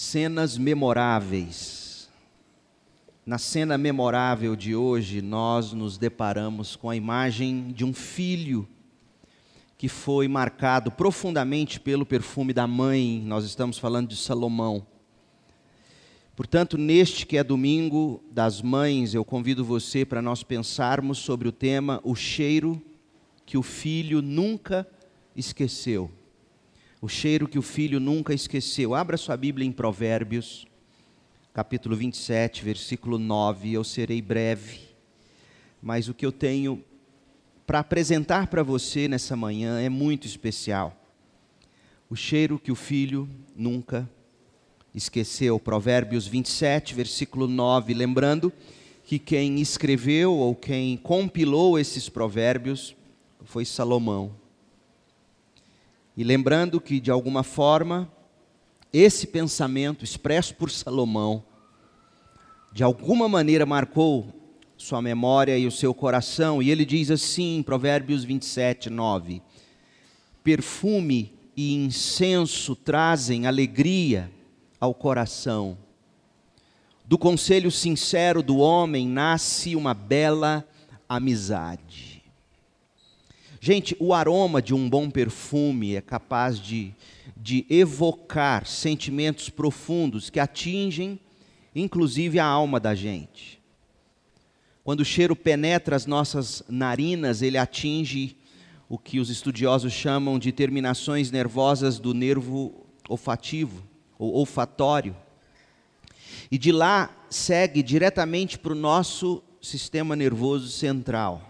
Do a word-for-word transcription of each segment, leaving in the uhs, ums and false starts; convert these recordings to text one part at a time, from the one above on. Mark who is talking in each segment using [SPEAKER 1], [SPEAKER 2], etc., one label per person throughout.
[SPEAKER 1] Cenas memoráveis. Na cena memorável de hoje, nós nos deparamos com a imagem de um filho que foi marcado profundamente pelo perfume da mãe. Nós estamos falando de Salomão. Portanto, neste que é domingo das mães, eu convido você para nós pensarmos sobre o tema o cheiro que o filho nunca esqueceu. O cheiro que o filho nunca esqueceu. Abra sua Bíblia em Provérbios, capítulo vinte e sete, versículo nove. Eu serei breve, mas o que eu tenho para apresentar para você nessa manhã é muito especial. O cheiro que o filho nunca esqueceu. Provérbios vinte e sete, versículo nove. Lembrando que quem escreveu ou quem compilou esses provérbios foi Salomão. E lembrando que, de alguma forma, esse pensamento expresso por Salomão, de alguma maneira marcou sua memória e o seu coração. E ele diz assim em Provérbios vinte e sete, nove: perfume e incenso trazem alegria ao coração. Do conselho sincero do homem nasce uma bela amizade. Gente, o aroma de um bom perfume é capaz de, de evocar sentimentos profundos que atingem, inclusive, a alma da gente. Quando o cheiro penetra as nossas narinas, ele atinge o que os estudiosos chamam de terminações nervosas do nervo olfativo, ou olfatório. E de lá segue diretamente para o nosso sistema nervoso central.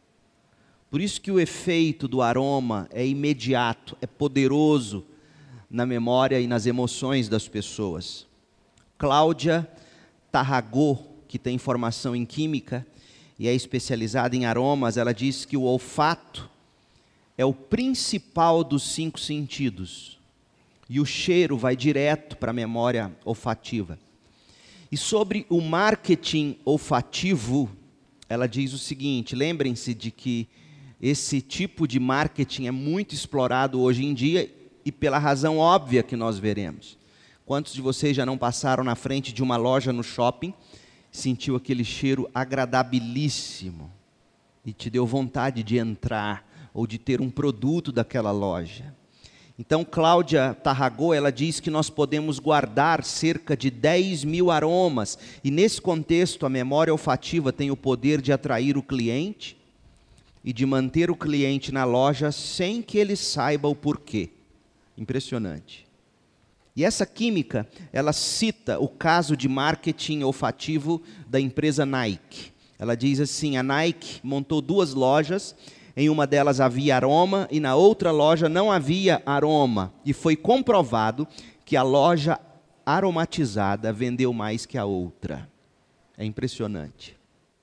[SPEAKER 1] Por isso que o efeito do aroma é imediato, é poderoso na memória e nas emoções das pessoas. Cláudia Tarragó, que tem formação em química e é especializada em aromas, ela diz que o olfato é o principal dos cinco sentidos. E o cheiro vai direto para a memória olfativa. E sobre o marketing olfativo, ela diz o seguinte: lembrem-se de que esse tipo de marketing é muito explorado hoje em dia e pela razão óbvia que nós veremos. Quantos de vocês já não passaram na frente de uma loja no shopping, sentiu aquele cheiro agradabilíssimo e te deu vontade de entrar ou de ter um produto daquela loja? Então, Cláudia Tarragó, ela diz que nós podemos guardar cerca de dez mil aromas, e nesse contexto a memória olfativa tem o poder de atrair o cliente e de manter o cliente na loja sem que ele saiba o porquê. Impressionante. E essa química, ela cita o caso de marketing olfativo da empresa Nike. Ela diz assim: a Nike montou duas lojas, em uma delas havia aroma e na outra loja não havia aroma. E foi comprovado que a loja aromatizada vendeu mais que a outra. É impressionante.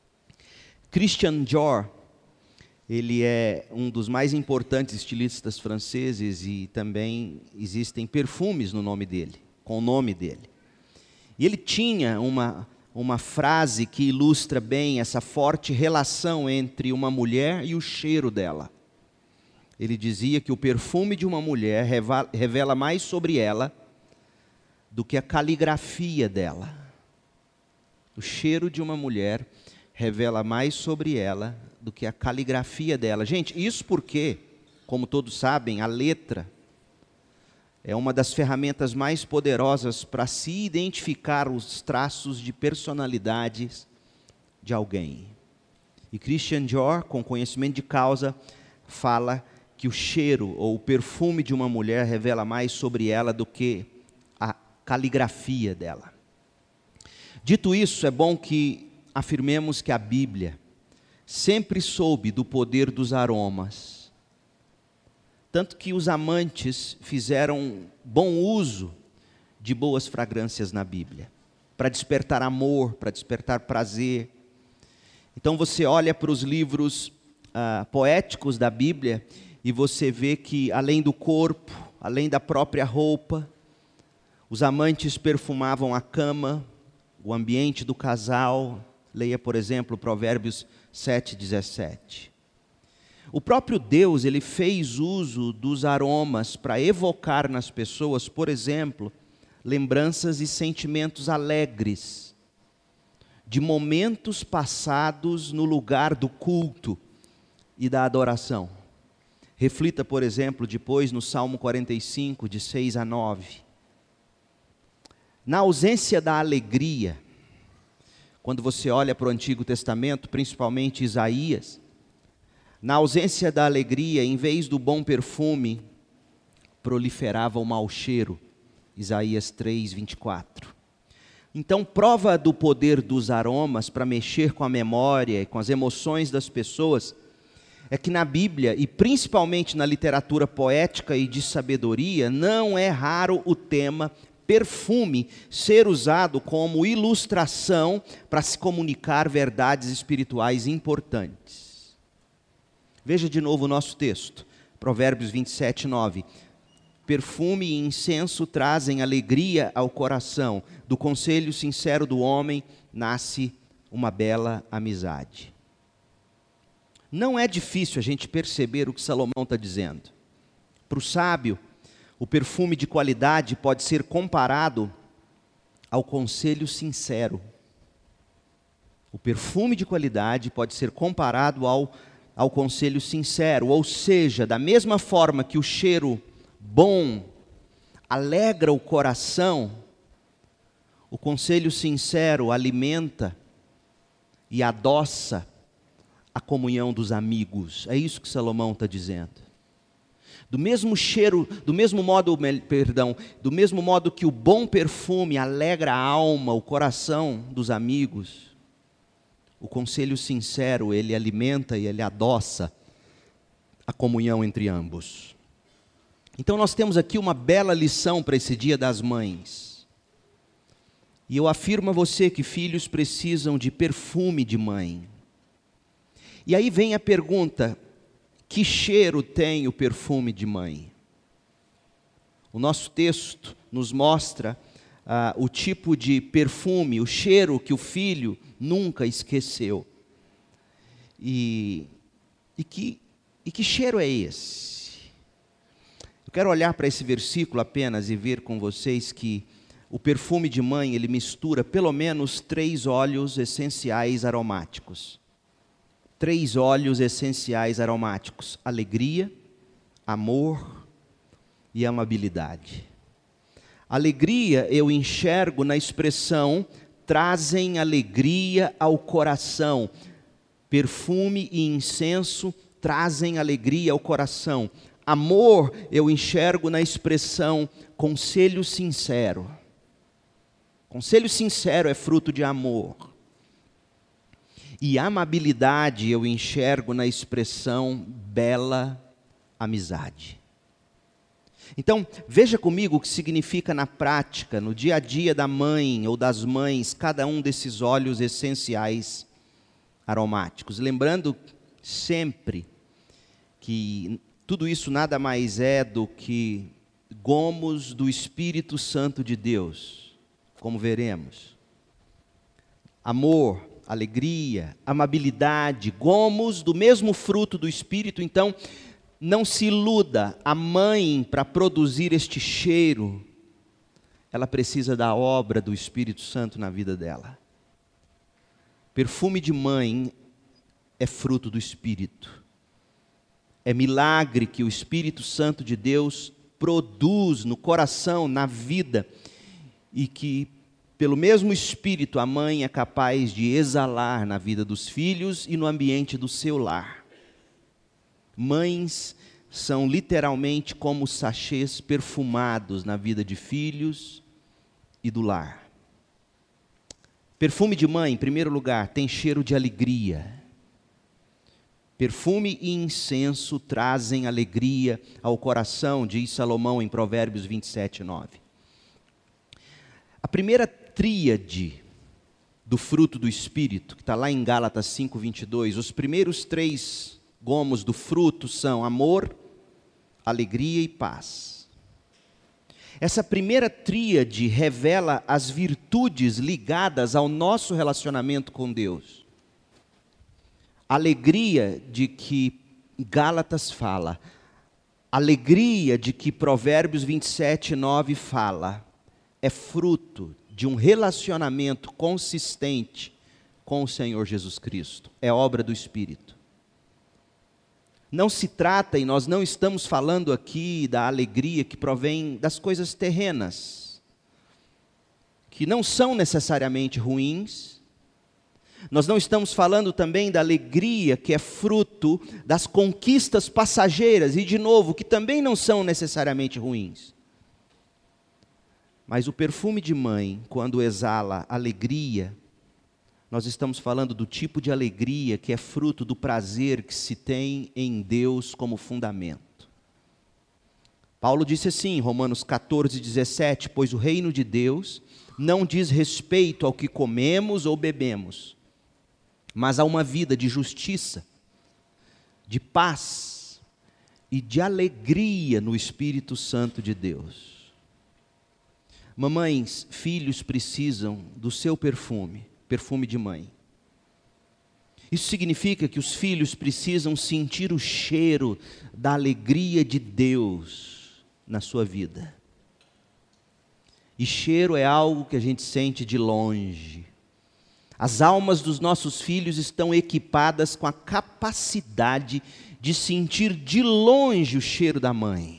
[SPEAKER 1] Christian Dior, ele é um dos mais importantes estilistas franceses e também existem perfumes no nome dele, com o nome dele. E ele tinha uma, uma frase que ilustra bem essa forte relação entre uma mulher e o cheiro dela. Ele dizia que o perfume de uma mulher revela mais sobre ela do que a caligrafia dela. O cheiro de uma mulher revela mais sobre ela do que a caligrafia dela. Gente, isso porque, como todos sabem, a letra é uma das ferramentas mais poderosas para se identificar os traços de personalidades de alguém. E Christian Dior, com conhecimento de causa, fala que o cheiro ou o perfume de uma mulher revela mais sobre ela do que a caligrafia dela. Dito isso, é bom que afirmemos que a Bíblia sempre soube do poder dos aromas, tanto que os amantes fizeram bom uso de boas fragrâncias na Bíblia, para despertar amor, para despertar prazer. Então você olha para os livros ah, poéticos da Bíblia e você vê que além do corpo, além da própria roupa, os amantes perfumavam a cama, o ambiente do casal. Leia, por exemplo, Provérbios sete, dezessete. O próprio Deus, ele fez uso dos aromas para evocar nas pessoas, por exemplo, lembranças e sentimentos alegres, de momentos passados no lugar do culto e da adoração. Reflita, por exemplo, depois no Salmo quarenta e cinco, de seis a nove. Na ausência da alegria, quando você olha para o Antigo Testamento, principalmente Isaías, na ausência da alegria, em vez do bom perfume, proliferava o mau cheiro. Isaías três, vinte e quatro. Então, prova do poder dos aromas para mexer com a memória e com as emoções das pessoas, é que na Bíblia, e principalmente na literatura poética e de sabedoria, não é raro o tema perfume ser usado como ilustração para se comunicar verdades espirituais importantes. Veja de novo o nosso texto, Provérbios vinte e sete, nove. Perfume e incenso trazem alegria ao coração, do conselho sincero do homem nasce uma bela amizade. Não é difícil a gente perceber o que Salomão está dizendo. Para o sábio, o perfume de qualidade pode ser comparado ao conselho sincero. O perfume de qualidade pode ser comparado ao, ao conselho sincero, ou seja, da mesma forma que o cheiro bom alegra o coração, o conselho sincero alimenta e adoça a comunhão dos amigos. É isso que Salomão está dizendo. Do mesmo cheiro, do mesmo modo, perdão, do mesmo modo que o bom perfume alegra a alma, o coração dos amigos, o conselho sincero, ele alimenta e ele adoça a comunhão entre ambos. Então nós temos aqui uma bela lição para esse Dia das Mães. E eu afirmo a você que filhos precisam de perfume de mãe. E aí vem a pergunta: que cheiro tem o perfume de mãe? O nosso texto nos mostra ah, o tipo de perfume, o cheiro que o filho nunca esqueceu. E, e, que, e que cheiro é esse? Eu quero olhar para esse versículo apenas e ver com vocês que o perfume de mãe, ele mistura pelo menos três óleos essenciais aromáticos. Três óleos essenciais aromáticos: alegria, amor e amabilidade. Alegria eu enxergo na expressão trazem alegria ao coração. Perfume e incenso trazem alegria ao coração. Amor eu enxergo na expressão conselho sincero. Conselho sincero é fruto de amor. E amabilidade eu enxergo na expressão bela amizade. Então, veja comigo o que significa na prática, no dia a dia da mãe ou das mães, cada um desses óleos essenciais aromáticos. Lembrando sempre que tudo isso nada mais é do que gomos do Espírito Santo de Deus, como veremos. Amor, alegria, amabilidade, gomos do mesmo fruto do Espírito. Então, não se iluda, a mãe, para produzir este cheiro, ela precisa da obra do Espírito Santo na vida dela. Perfume de mãe é fruto do Espírito. É milagre que o Espírito Santo de Deus produz no coração, na vida, e que pelo mesmo Espírito a mãe é capaz de exalar na vida dos filhos e no ambiente do seu lar. Mães são literalmente como sachês perfumados na vida de filhos e do lar. Perfume de mãe, em primeiro lugar, tem cheiro de alegria. Perfume e incenso trazem alegria ao coração, diz Salomão em Provérbios vinte e sete, nove. A primeira tríade do fruto do Espírito, que está lá em Gálatas cinco, vinte e dois, os primeiros três gomos do fruto são amor, alegria e paz. Essa primeira tríade revela as virtudes ligadas ao nosso relacionamento com Deus. Alegria de que Gálatas fala, alegria de que Provérbios vinte e sete, nove fala, é fruto de um relacionamento consistente com o Senhor Jesus Cristo. É obra do Espírito. Não se trata, e nós não estamos falando aqui da alegria que provém das coisas terrenas, que não são necessariamente ruins. Nós não estamos falando também da alegria que é fruto das conquistas passageiras, e de novo, que também não são necessariamente ruins. Mas o perfume de mãe, quando exala alegria, nós estamos falando do tipo de alegria que é fruto do prazer que se tem em Deus como fundamento. Paulo disse assim em Romanos catorze, dezessete, pois o reino de Deus não diz respeito ao que comemos ou bebemos, mas a uma vida de justiça, de paz e de alegria no Espírito Santo de Deus. Mamães, filhos precisam do seu perfume, perfume de mãe. Isso significa que os filhos precisam sentir o cheiro da alegria de Deus na sua vida. E cheiro é algo que a gente sente de longe. As almas dos nossos filhos estão equipadas com a capacidade de sentir de longe o cheiro da mãe.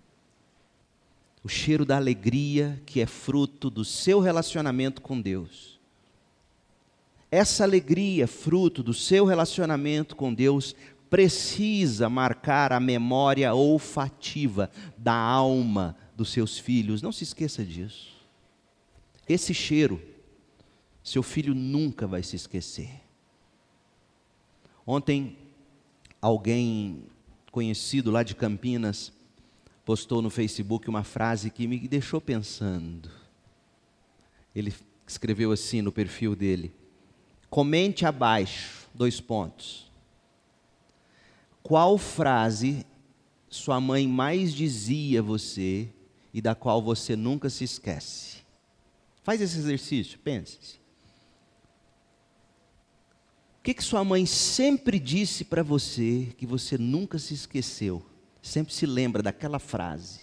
[SPEAKER 1] O cheiro da alegria que é fruto do seu relacionamento com Deus. Essa alegria, fruto do seu relacionamento com Deus, precisa marcar a memória olfativa da alma dos seus filhos. Não se esqueça disso. Esse cheiro, seu filho nunca vai se esquecer. Ontem, alguém conhecido lá de Campinas postou no Facebook uma frase que me deixou pensando. Ele escreveu assim no perfil dele: comente abaixo, dois pontos. Qual frase sua mãe mais dizia a você e da qual você nunca se esquece? Faz esse exercício, pense. O que que sua mãe sempre disse para você que você nunca se esqueceu? Sempre se lembra daquela frase.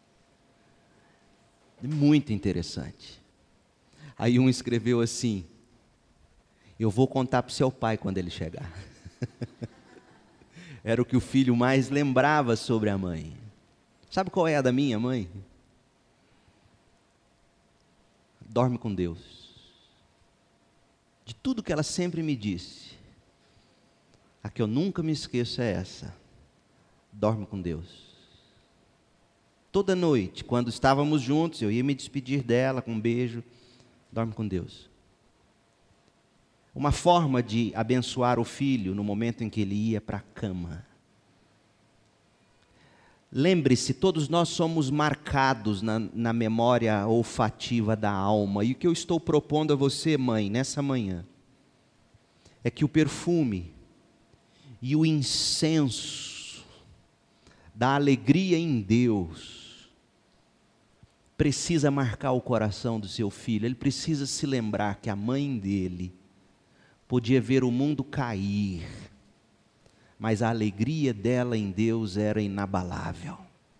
[SPEAKER 1] Muito interessante. Aí um escreveu assim: eu vou contar para o seu pai quando ele chegar. Era o que o filho mais lembrava sobre a mãe. Sabe qual é a da minha mãe? Dorme com Deus. De tudo que ela sempre me disse, a que eu nunca me esqueço é essa: dorme com Deus. Toda noite, quando estávamos juntos, eu ia me despedir dela com um beijo. Dorme com Deus. Uma forma de abençoar o filho no momento em que ele ia para a cama. Lembre-se, todos nós somos marcados na, na memória olfativa da alma. E o que eu estou propondo a você, mãe, nessa manhã, é que o perfume e o incenso da alegria em Deus precisa marcar o coração do seu filho. Ele precisa se lembrar que a mãe dele podia ver o mundo cair, mas a alegria dela em Deus era inabalável.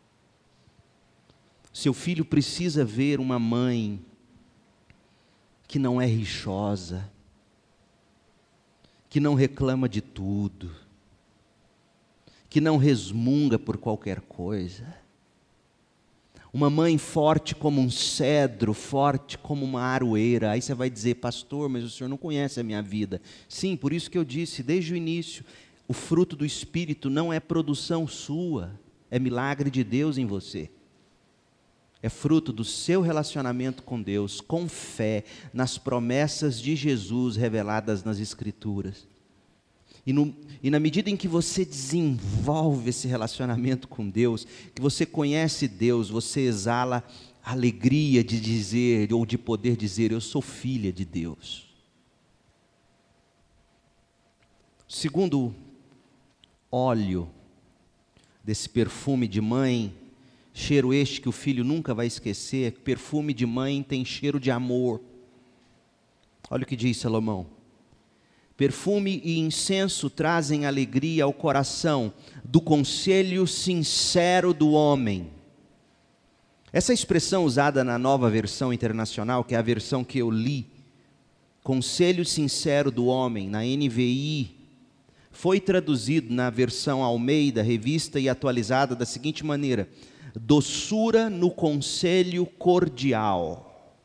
[SPEAKER 1] Seu filho precisa ver uma mãe que não é rixosa, que não reclama de tudo, que não resmunga por qualquer coisa. Uma mãe forte como um cedro, forte como uma aroeira. Aí você vai dizer: pastor, mas o senhor não conhece a minha vida. Sim, por isso que eu disse desde o início, o fruto do Espírito não é produção sua, é milagre de Deus em você. É fruto do seu relacionamento com Deus, com fé nas promessas de Jesus reveladas nas Escrituras. E, no, e na medida em que você desenvolve esse relacionamento com Deus, que você conhece Deus, você exala a alegria de dizer, ou de poder dizer: eu sou filha de Deus. Segundo óleo desse perfume de mãe, cheiro este que o filho nunca vai esquecer, perfume de mãe tem cheiro de amor. Olha o que diz Salomão: perfume e incenso trazem alegria ao coração do conselho sincero do homem. Essa expressão usada na Nova Versão Internacional, que é a versão que eu li, conselho sincero do homem, na N V I, foi traduzido na versão Almeida, revista e atualizada da seguinte maneira: doçura no conselho cordial.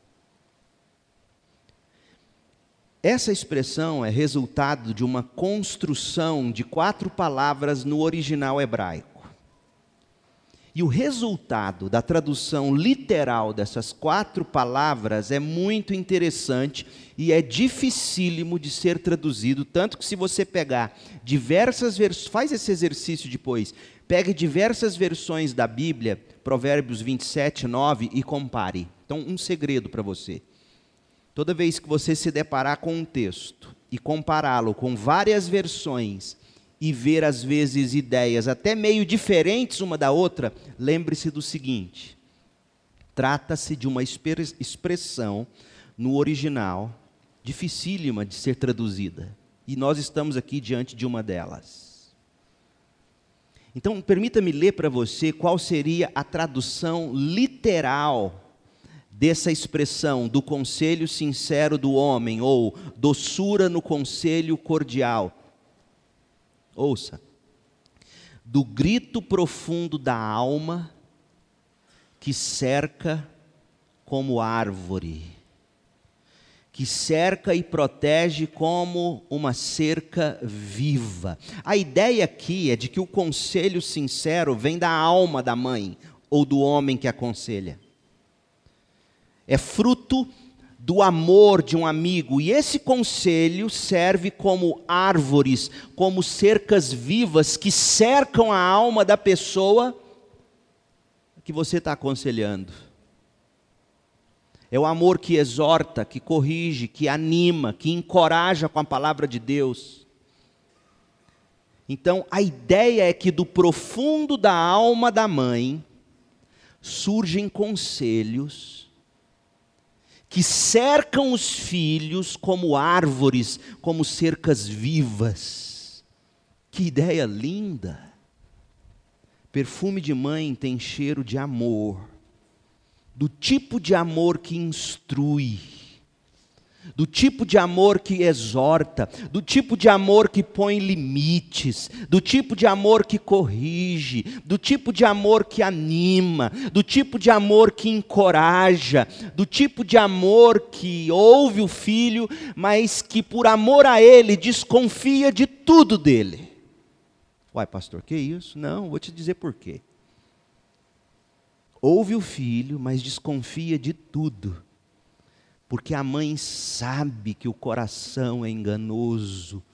[SPEAKER 1] Essa expressão é resultado de uma construção de quatro palavras no original hebraico. E o resultado da tradução literal dessas quatro palavras é muito interessante e é dificílimo de ser traduzido, tanto que se você pegar diversas versões, faz esse exercício depois, pegue diversas versões da Bíblia, Provérbios vinte e sete, nove, e compare. Então, um segredo para você. Toda vez que você se deparar com um texto e compará-lo com várias versões, e ver às vezes ideias até meio diferentes uma da outra, lembre-se do seguinte: trata-se de uma expressão no original dificílima de ser traduzida, e nós estamos aqui diante de uma delas. Então, permita-me ler para você qual seria a tradução literal dessa expressão do conselho sincero do homem, ou doçura no conselho cordial. Ouça: do grito profundo da alma que cerca como árvore, que cerca e protege como uma cerca viva. A ideia aqui é de que o conselho sincero vem da alma da mãe ou do homem que aconselha. É fruto do amor de um amigo, e esse conselho serve como árvores, como cercas vivas que cercam a alma da pessoa que você está aconselhando. É o amor que exorta, que corrige, que anima, que encoraja com a palavra de Deus. Então, a ideia é que do profundo da alma da mãe surgem conselhos que cercam os filhos como árvores, como cercas vivas. Que ideia linda! Perfume de mãe tem cheiro de amor, do tipo de amor que instrui, do tipo de amor que exorta, do tipo de amor que põe limites, do tipo de amor que corrige, do tipo de amor que anima, do tipo de amor que encoraja, do tipo de amor que ouve o filho, mas que por amor a ele desconfia de tudo dele. Uai, pastor, que isso? Não, vou te dizer por quê. Ouve o filho, mas desconfia de tudo. Porque a mãe sabe que o coração é enganoso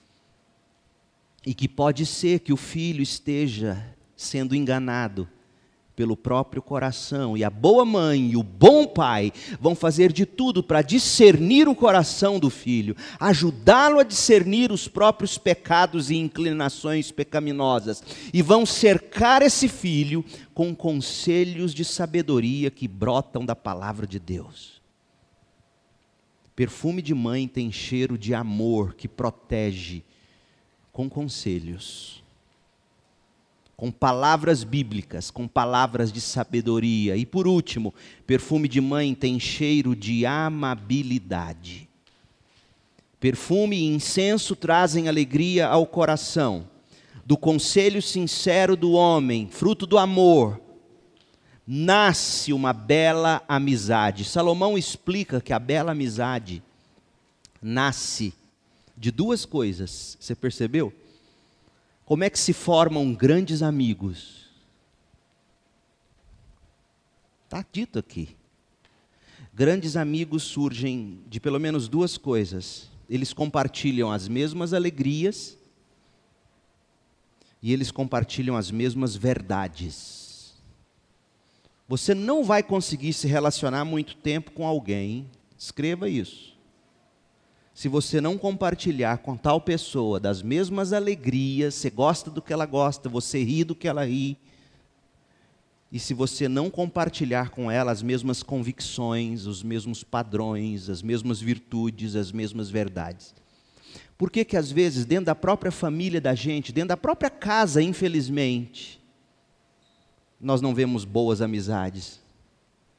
[SPEAKER 1] e que pode ser que o filho esteja sendo enganado pelo próprio coração. E a boa mãe e o bom pai vão fazer de tudo para discernir o coração do filho, ajudá-lo a discernir os próprios pecados e inclinações pecaminosas. E vão cercar esse filho com conselhos de sabedoria que brotam da palavra de Deus. Perfume de mãe tem cheiro de amor que protege, com conselhos, com palavras bíblicas, com palavras de sabedoria. E por último, perfume de mãe tem cheiro de amabilidade. Perfume e incenso trazem alegria ao coração. Do conselho sincero do homem, fruto do amor, nasce uma bela amizade. Salomão explica que a bela amizade nasce de duas coisas. Você percebeu? Como é que se formam grandes amigos? Está dito aqui. Grandes amigos surgem de pelo menos duas coisas. Eles compartilham as mesmas alegrias e eles compartilham as mesmas verdades. Você não vai conseguir se relacionar muito tempo com alguém, escreva isso, se você não compartilhar com tal pessoa das mesmas alegrias, você gosta do que ela gosta, você ri do que ela ri, e se você não compartilhar com ela as mesmas convicções, os mesmos padrões, as mesmas virtudes, as mesmas verdades. Por que que às vezes dentro da própria família da gente, dentro da própria casa, infelizmente, nós não vemos boas amizades?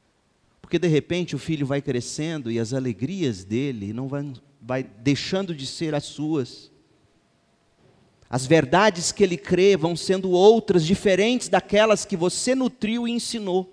[SPEAKER 1] Porque de repente o filho vai crescendo e as alegrias dele não vão, vai deixando de ser as suas. As verdades que ele crê vão sendo outras, diferentes daquelas que você nutriu e ensinou.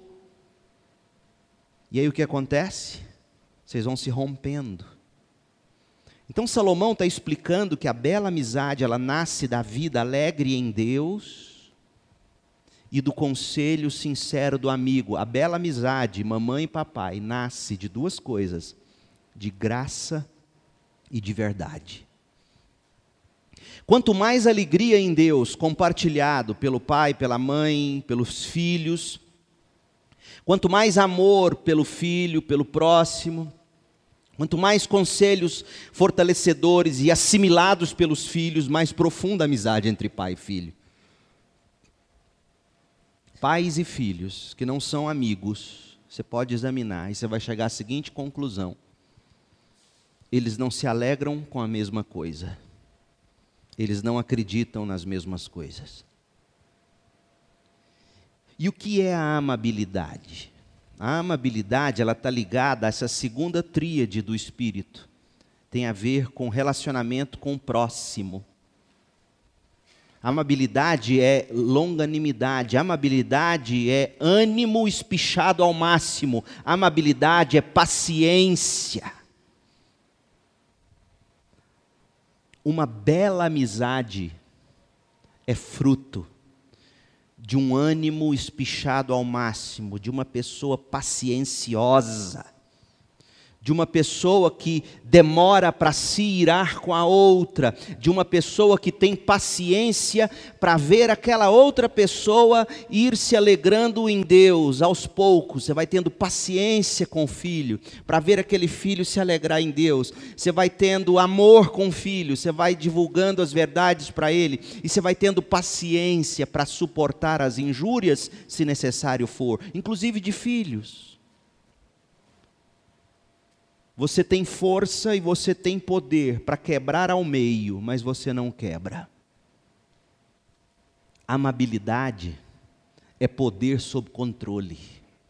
[SPEAKER 1] E aí o que acontece? Vocês vão se rompendo. Então Salomão está explicando que a bela amizade, ela nasce da vida alegre em Deus e do conselho sincero do amigo. A bela amizade, mamãe e papai, nasce de duas coisas: de graça e de verdade. Quanto mais alegria em Deus compartilhado pelo pai, pela mãe, pelos filhos, quanto mais amor pelo filho, pelo próximo, quanto mais conselhos fortalecedores e assimilados pelos filhos, mais profunda a amizade entre pai e filho. Pais e filhos que não são amigos, você pode examinar e você vai chegar à seguinte conclusão: eles não se alegram com a mesma coisa. Eles não acreditam nas mesmas coisas. E o que é a amabilidade? A amabilidade, ela está ligada a essa segunda tríade do Espírito. Tem a ver com relacionamento com o próximo. A amabilidade é longanimidade. A amabilidade é ânimo espichado ao máximo. A amabilidade é paciência. Uma bela amizade é fruto de um ânimo espichado ao máximo, de uma pessoa pacienciosa, de uma pessoa que demora para se irar com a outra, de uma pessoa que tem paciência para ver aquela outra pessoa ir se alegrando em Deus. Aos poucos, você vai tendo paciência com o filho, para ver aquele filho se alegrar em Deus. Você vai tendo amor com o filho, você vai divulgando as verdades para ele, e você vai tendo paciência para suportar as injúrias, se necessário for, inclusive de filhos. Você tem força e você tem poder para quebrar ao meio, mas você não quebra. Amabilidade é poder sob controle.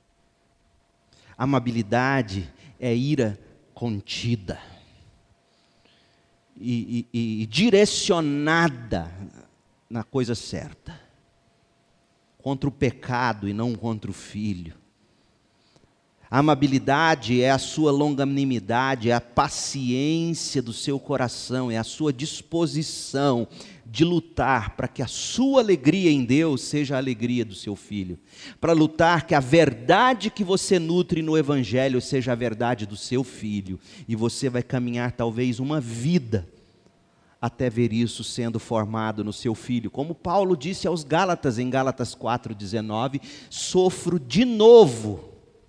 [SPEAKER 1] Amabilidade é ira contida e, e, e direcionada na coisa certa, contra o pecado e não contra o filho. A amabilidade é a sua longanimidade, é a paciência do seu coração, é a sua disposição de lutar para que a sua alegria em Deus seja a alegria do seu filho. Para lutar que a verdade que você nutre no Evangelho seja a verdade do seu filho. E você vai caminhar talvez uma vida até ver isso sendo formado no seu filho. Como Paulo disse aos Gálatas, em Gálatas quatro, dezenove, sofro de novo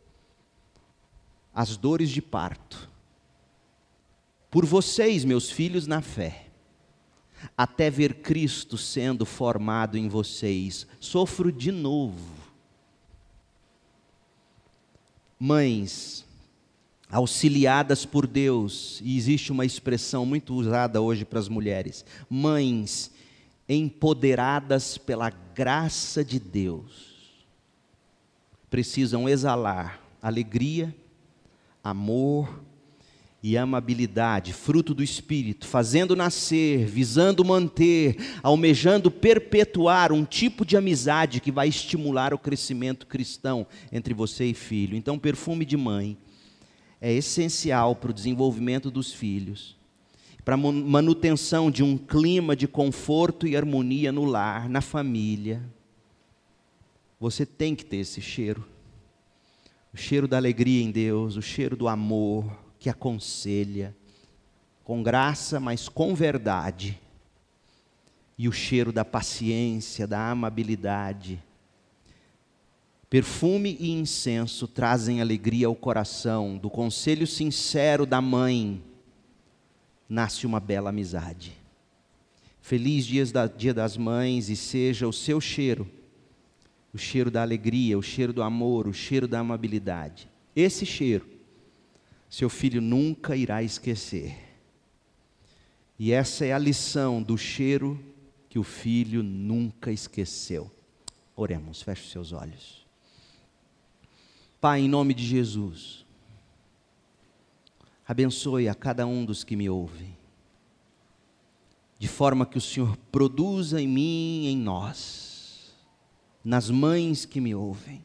[SPEAKER 1] as dores de parto, por vocês, meus filhos na fé, até ver Cristo sendo formado em vocês. Sofro de novo. Mães, auxiliadas por Deus, e existe uma expressão muito usada hoje para as mulheres, mães empoderadas pela graça de Deus, precisam exalar alegria, amor e amabilidade, fruto do Espírito, fazendo nascer, visando manter, almejando perpetuar um tipo de amizade que vai estimular o crescimento cristão entre você e filho. Então, perfume de mãe é essencial para o desenvolvimento dos filhos, para a manutenção de um clima de conforto e harmonia no lar, na família. Você tem que ter esse cheiro. O cheiro da alegria em Deus, o cheiro do amor que aconselha, com graça, mas com verdade. E o cheiro da paciência, da amabilidade. Perfume e incenso trazem alegria ao coração. Do conselho sincero da mãe, nasce uma bela amizade. Feliz Dia das Mães, e seja o seu cheiro o cheiro da alegria, o cheiro do amor, o cheiro da amabilidade. Esse cheiro, seu filho nunca irá esquecer. E essa é a lição do cheiro que o filho nunca esqueceu. Oremos, feche os seus olhos. Pai, em nome de Jesus, abençoe a cada um dos que me ouvem, de forma que o Senhor produza em mim e em nós, nas mães que me ouvem,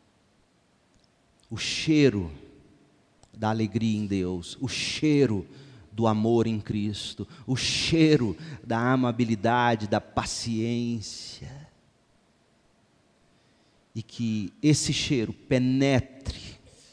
[SPEAKER 1] o cheiro da alegria em Deus, o cheiro do amor em Cristo, o cheiro da amabilidade, da paciência, e que esse cheiro penetre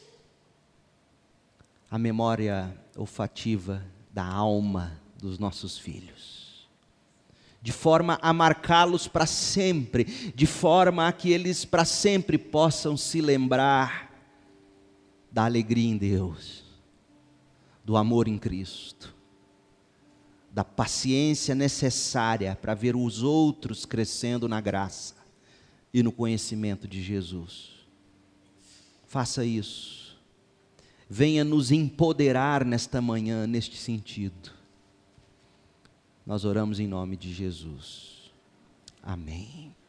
[SPEAKER 1] a memória olfativa da alma dos nossos filhos, de forma a marcá-los para sempre, de forma a que eles para sempre possam se lembrar da alegria em Deus, do amor em Cristo, da paciência necessária para ver os outros crescendo na graça e no conhecimento de Jesus. Faça isso. Venha nos empoderar nesta manhã, neste sentido. Nós oramos em nome de Jesus. Amém.